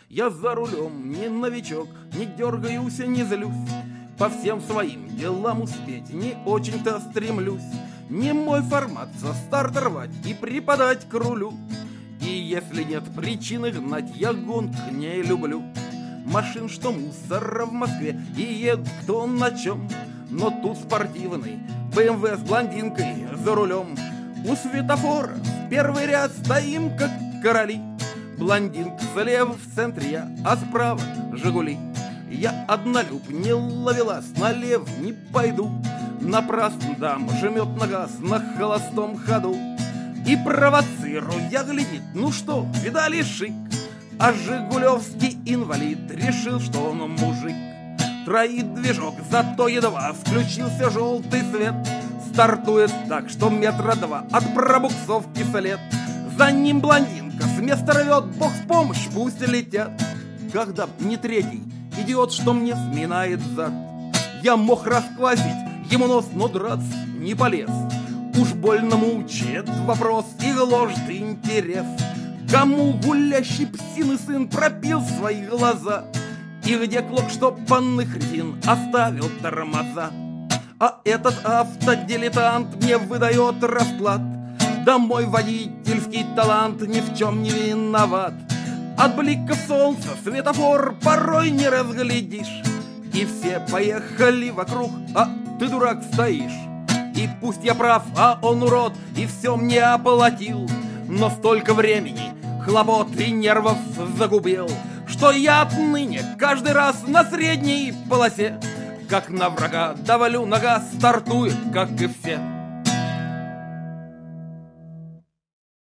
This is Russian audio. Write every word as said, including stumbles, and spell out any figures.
Я за рулем не новичок, не дергаюсь, не злюсь. По всем своим делам успеть не очень-то стремлюсь. Не мой формат со старта рвать и припадать к рулю. И если нет причины гнать, я гонку не люблю. Машин, что мусора в Москве, и едут кто на чем. Но тут спортивный бэ эм вэ с блондинкой за рулем. У светофора в первый ряд стоим, как короли. Блондинка слева в центре я, а справа Жигули. Я однолюб, не ловелас, налево не пойду. Напрасно дама жмет на газ на холостом ходу. И провоцирую я, глядит, ну что, видали шик? А жигулевский инвалид решил, что он мужик. Троит движок, зато едва включился желтый свет. Стартует так, что метра два от пробуксовки след. За ним блондинка с места рвет, бог в помощь, пусть летят. Когда б не третий идиот, что мне сминает зад, я мог расквасить ему нос, но драться не полез. Уж больно мучает вопрос и гложет интерес. Кому гулящий псиный сын пропил свои глаза? И где клок, что панных резин оставил тормоза? А этот автодилетант мне выдает расклад. Да мой водительский талант ни в чем не виноват. От блика солнца светофор порой не разглядишь. И все поехали вокруг, а ты, дурак, стоишь. И пусть я прав, а он урод, и все мне оплатил. Но столько времени, хлопот и нервов загубил, что я отныне каждый раз на средней полосе, как на врага, давлю, нога стартует, как и все.